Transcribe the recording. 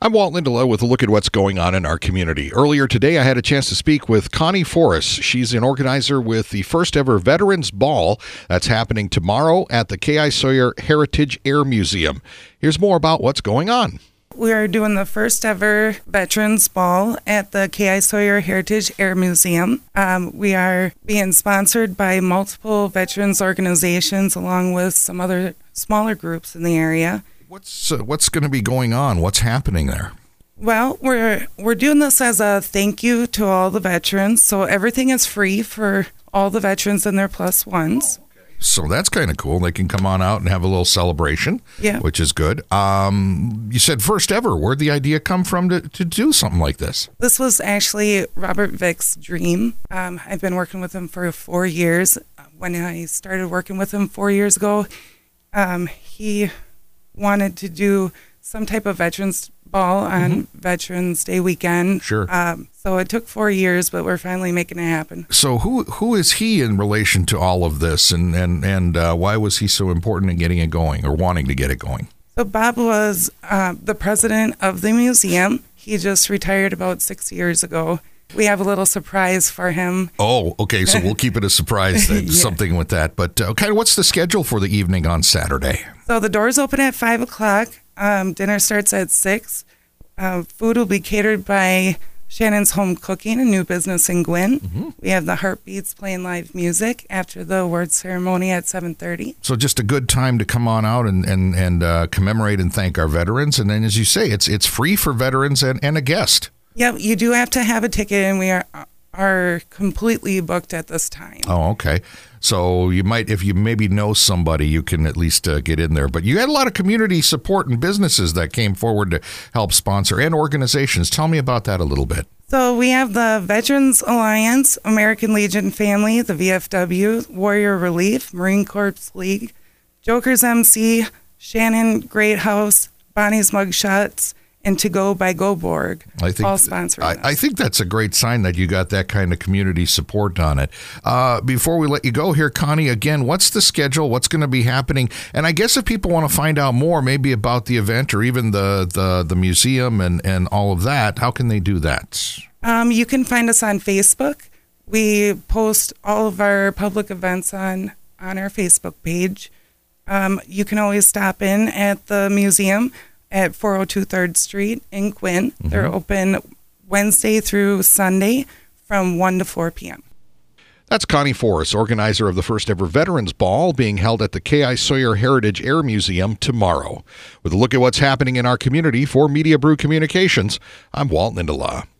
I'm Walt Lindela with a look at what's going on in our community. Earlier today, I had a chance to speak with Connie Forrest. She's an organizer with the first ever Veterans Ball that's happening tomorrow at the K.I. Sawyer Heritage Air Museum. Here's more about what's going on. We are doing the first ever Veterans Ball at the K.I. Sawyer Heritage Air Museum. We are being sponsored by multiple veterans organizations along with some other smaller groups in the area. What's going to be going on? What's happening there? Well, we're doing this as a thank you to all the veterans. So everything is free for all the veterans and their plus ones. So that's kind of cool. They can come on out and have a little celebration, which is good. You said first ever. Where'd the idea come from to do something like this? This was actually Robert Vick's dream. I've been working with him for 4 years. When I started working with him 4 years ago, he wanted to do some type of veterans ball on Veterans Day weekend. Sure. So it took 4 years, but we're finally making it happen. So who is he in relation to all of this, and why was he so important in getting it going or wanting to get it going? So Bob was the president of the museum. He just retired about 6 years ago. We have a little surprise for him. Oh, okay. So we'll keep it a surprise, something with that. But what's the schedule for the evening on Saturday? So the doors open at 5 o'clock. Dinner starts at 6. Food will be catered by Shannon's Home Cooking, a new business in Gwinn. We have the Heartbeats playing live music after the award ceremony at 7:30. So just a good time to come on out and commemorate and thank our veterans. And then, as you say, it's free for veterans and a guest. Yep, you do have to have a ticket, and we are completely booked at this time. Oh, okay. So you might, if you maybe know somebody, you can at least get in there. But you had a lot of community support and businesses that came forward to help sponsor, and organizations. Tell me about that a little bit. So we have the Veterans Alliance, American Legion Family, the VFW, Warrior Relief, Marine Corps League, Jokers MC, Shannon Great House, Bonnie's Mugshots, and To Go by GoBorg, all sponsoring us. I think that's a great sign that you got that kind of community support on it. Before we let you go here, Connie, again, what's the schedule? What's going to be happening? And I guess if people want to find out more, maybe about the event or even the museum and all of that, how can they do that? You can find us on Facebook. We post all of our public events on our Facebook page. You can always stop in at the museum at 402 3rd Street in Gwinn. They're open Wednesday through Sunday from 1 to 4 p.m. That's Connie Forrest, organizer of the first ever Veterans Ball being held at the K.I. Sawyer Heritage Air Museum tomorrow. With a look at what's happening in our community for Media Brew Communications, I'm Walt Lindela.